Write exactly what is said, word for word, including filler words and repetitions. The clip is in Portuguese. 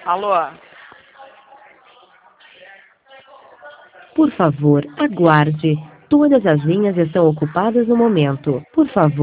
Alô? Por favor, aguarde. Todas as linhas estão ocupadas no momento. Por favor.